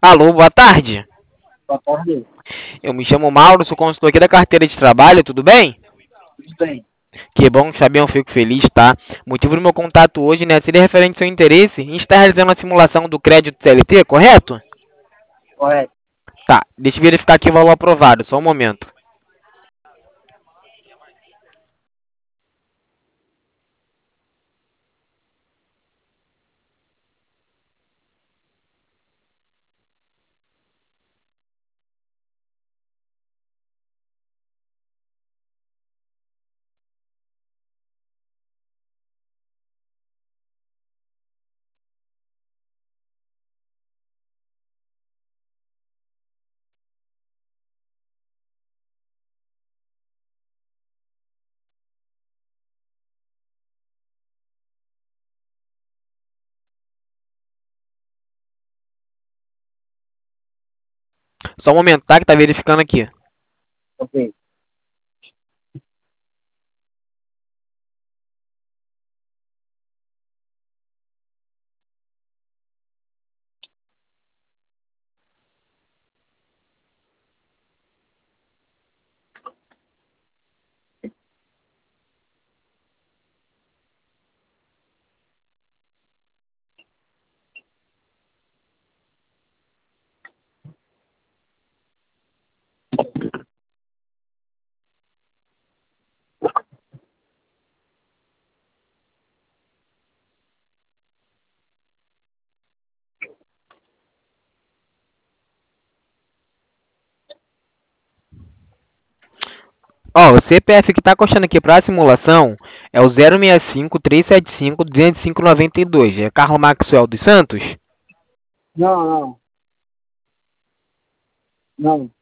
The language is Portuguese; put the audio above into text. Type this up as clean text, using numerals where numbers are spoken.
Alô, boa tarde. Boa tarde. Eu me chamo Mauro, sou consultor aqui da carteira de trabalho, tudo bem? Tudo bem? Que bom saber, eu fico feliz, tá? O motivo do meu contato hoje, né, seria referente ao seu interesse em estar realizando a simulação do crédito CLT, correto? Correto. Tá, deixa eu verificar aqui o valor aprovado, só um momento. Só um momento, tá? Que tá verificando aqui. Ok. Ó, o CPF que tá custando aqui pra simulação é o 065-375-205-92. É Carlos Maxwell dos Santos? Não, não. Não.